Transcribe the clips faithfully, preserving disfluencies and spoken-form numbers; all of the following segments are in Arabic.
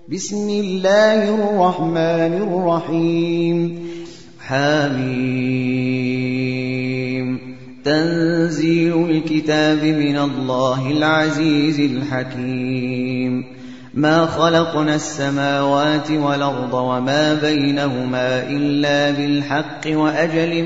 بسم الله الرحمن الرحيم حميم تنزيل الكتاب من الله العزيز الحكيم ما خلقنا السماوات والأرض وما بينهما إلا بالحق وأجل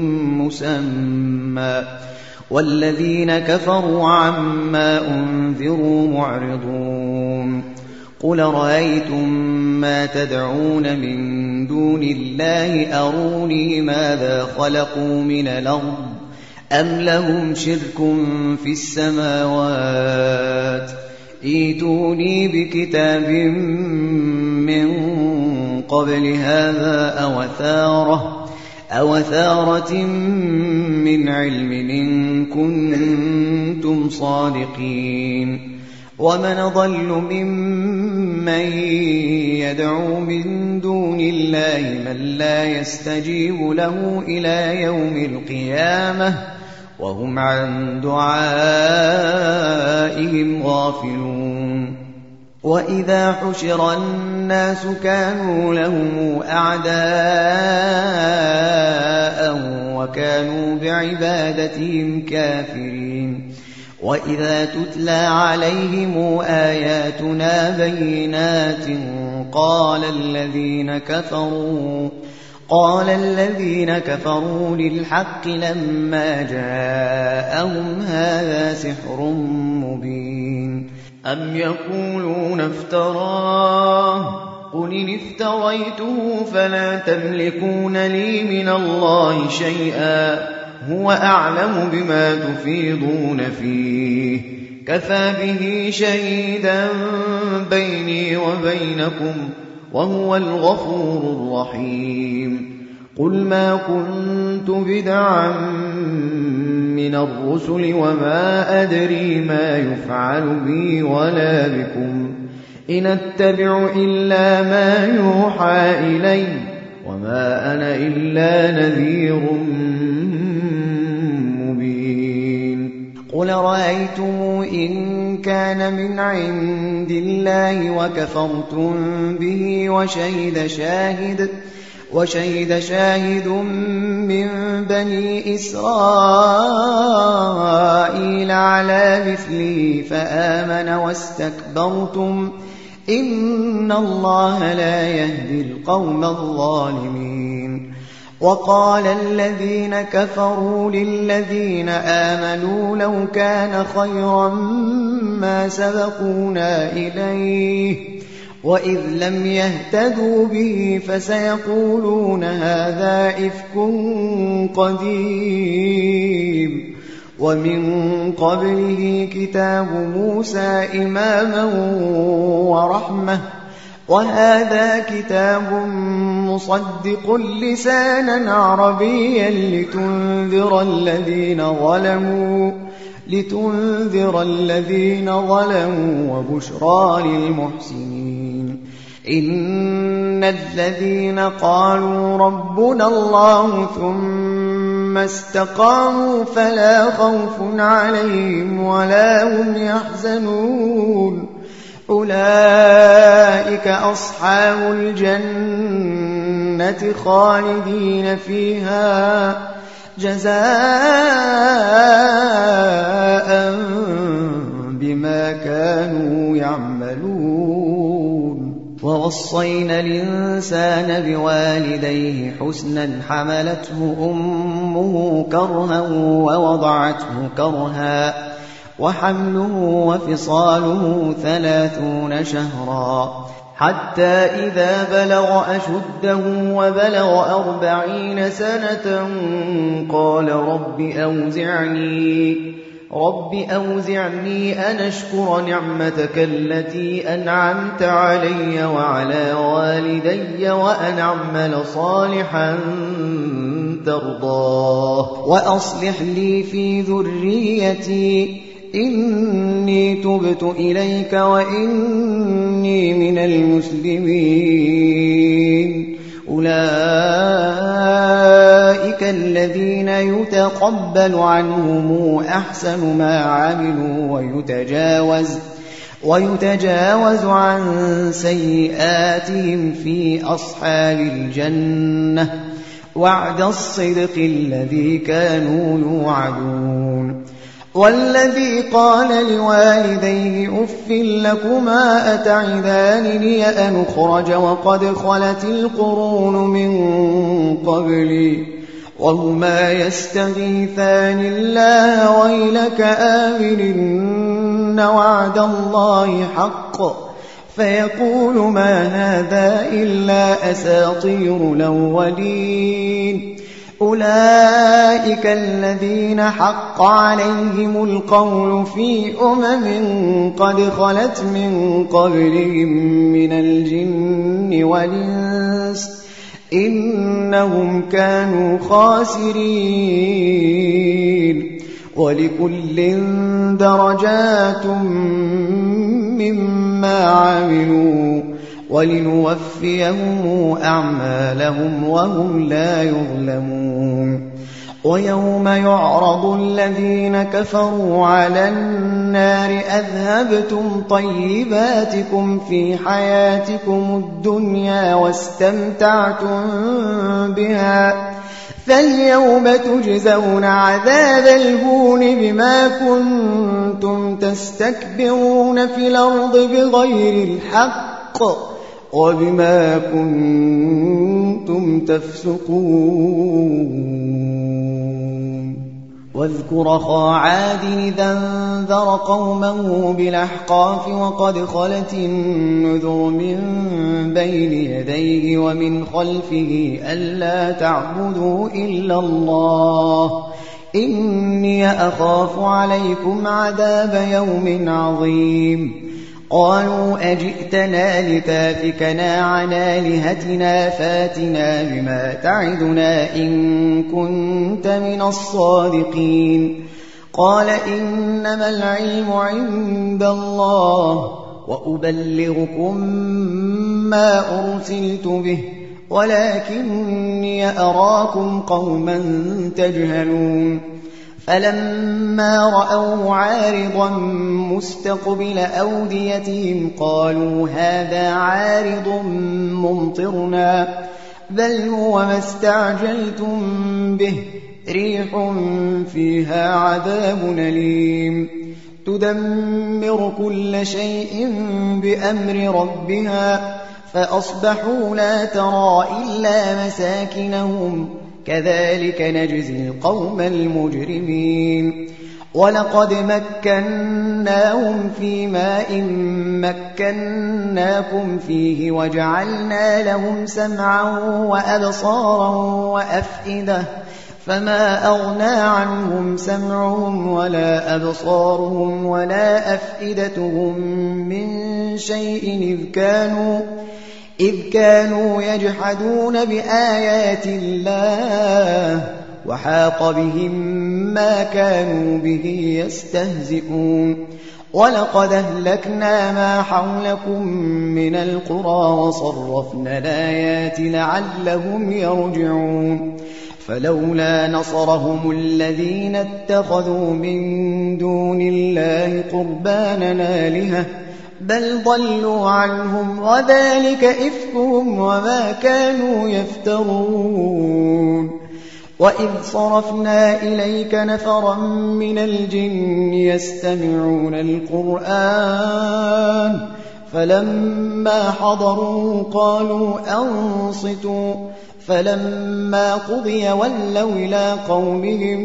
مسمى والذين كفروا عما أنذروا معرضون قل رأيتم ما تدعون من دون الله أروني ماذا خلقوا من الأرض أم لهم شرك في السماوات ائتوني بكتاب من قبل هذا أو أثارة أو ثارة من علم إن كنتم صادقين ومن ضل ممن يدعو من دون الله من لا يستجيب له إلى يوم القيامة وهم عن دعائهم غافلون وإذا حشر الناس كانوا لهم أعداء وكانوا بعبادتهم كافرين وإذا تتلى عليهم آياتنا بينات قال الذين كفروا قال الذين كفروا للحق لما جاءهم هذا سحر مبين أم يقولون افتراه قل إن افتريته فلا تملكون لي من الله شيئا هو أعلم بما تفيضون فيه كفى به شهيدا بيني وبينكم وهو الغفور الرحيم قل ما كنت بدعا من الرسل وما أدري ما يفعل بي ولا بكم إن أتبع إلا ما يوحى إلي وما أنا إلا نذير مبين قل رأيتم إن كان من عند الله وكفرتم به وشهد شاهد وشهد شاهد من بني إسرائيل على مثله فآمن واستكبرتم إن الله لا يهدي القوم الظالمين وقال الذين كفروا للذين آمنوا لو كان خيرا ما سبقونا إليه وإذ لم يهتدوا به فسيقولون هذا إفك قديم ومن قبله كتاب موسى إماما ورحمة وهذا كتاب مصدق لسانا عربيا لتنذر الذين ظلموا لتنذر الذين ظلموا وبشرى للمحسنين إن الذين قالوا ربنا الله ثم استقاموا فلا خوف عليهم ولا هم يحزنون أولئك أصحاب الجنة خالدين فيها جزاء بما كانوا يعملون ووصينا الإنسان بوالديه حسنا حملته أمه كرها ووضعته كرها وحمله وفصاله ثلاثون شهرا حتى إذا بلغ أشده وبلغ أربعين سنة قال رب أوزعني رب أوزعني أن أشكر نعمتك التي أنعمت علي وعلى والدي وأن أعمل صالحا ترضاه وأصلح لي في ذريتي إني تبت إليك وإني من المسلمين أولئك الذين يتقبل عنهم أحسن ما عملوا ويتجاوز ويتجاوز عن سيئاتهم في أصحاب الجنة وعد الصدق الذي كانوا يوعدون. والذي قال لوالديه أف لكما أتعدانني أن أخرج وقد خلت القرون من قبلي وهما يستغيثان الله ويلك آمن وعد الله حق فيقول ما هذا إلا أساطير الأولين. أولئك الذين حق عليهم القول في أمم قد خلت من قبلهم من الجن والإنس إنهم كانوا خاسرين. ولكل درجات مما عملوا ولنوفيهم أعمالهم وهم لا يظلمون. ويوم يعرض الذين كفروا على النار أذهبتم طيباتكم في حياتكم الدنيا واستمتعتم بها فاليوم تجزون عذاب الهون بما كنتم تستكبرون في الأرض بغير الحق وبما كنتم تفسقون. واذكر أخا عاد إذا انذر قومه بالأحقاف وقد خلت النذر من بين يديه ومن خلفه ألا تعبدوا إلا الله إني أخاف عليكم عذاب يوم عظيم. قالوا أجئتنا لتافكنا عن آلهتنا فاتنا بما تعدنا إن كنت من الصادقين. قال إنما العلم عند الله وأبلغكم ما أرسلت به ولكني أراكم قوما تجهلون. فلما رأوه عارضا مستقبل أوديتهم قالوا هذا عارض ممطرنا بل هو ما استعجلتم به ريح فيها عذاب أليم تدمر كل شيء بأمر ربها فأصبحوا لا ترى إلا مساكنهم كذلك نجزي القوم المجرمين. ولقد مكناهم في ماء مكناكم فيه وجعلنا لهم سمعا وأبصارا وأفئدة فما أغنى عنهم سمعهم ولا أبصارهم ولا أفئدتهم من شيء إذ كانوا إذ كانوا يجحدون بآيات الله وحاق بهم ما كانوا به يستهزئون. ولقد أهلكنا ما حولكم من القرى وصرفنا الآيات لعلهم يرجعون. فلولا نصرهم الذين اتخذوا من دون الله قربانا آلهة بل ضلوا عنهم وذلك إفكهم وما كانوا يفترون. وإذ صرفنا إليك نفرا من الجن يستمعون القرآن فلما حضروا قالوا أنصتوا فلما قضي ولوا إلى قومهم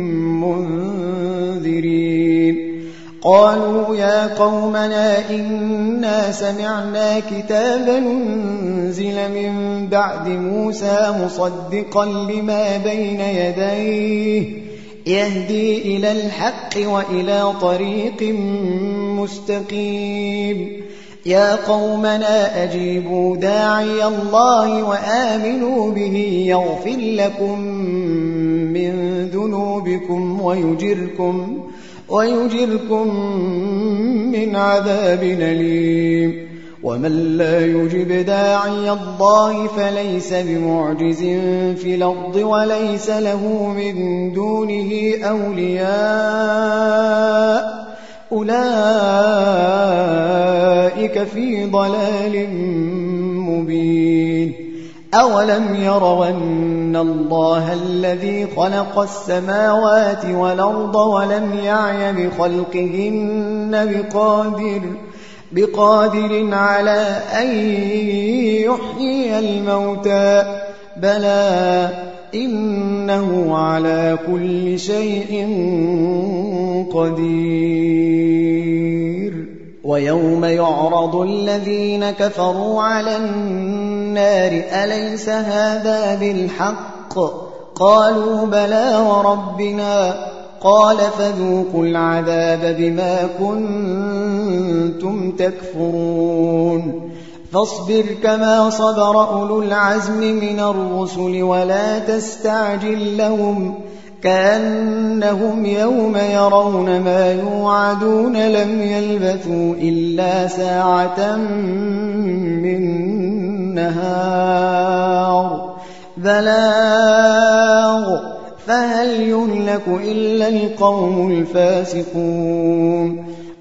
منذرين. قالوا يا قومنا إنا سمعنا كتابا أنزل من بعد موسى مصدقا لما بين يديه يهدي إلى الحق وإلى طريق مستقيم. يا قومنا أجيبوا داعي الله وآمنوا به يغفر لكم من ذنوبكم ويجركم ويجركم من عذاب أليم. ومن لا يجب داعي الله فليس بمعجز في الأرض وليس له من دونه أولياء أولئك في ضلال مبين أولم يروا أن الله الذي خلق السماوات والأرض ولم يعي بخلقهن بقادر بقادر على أن يحيي الموتى بلى إنه على كل شيء قدير ويوم يعرض الذين كفروا على النار أليس هذا بالحق قالوا بلى وربنا قال فذوقوا العذاب بما كنتم تكفرون فاصبر كما صبر أولو العزم من الرسل ولا تستعجل لهم كأنهم يوم يرون ما يوعدون لم يلبثوا إلا ساعة من نهار بلاغ فهل يهلك إلا القوم الفاسقون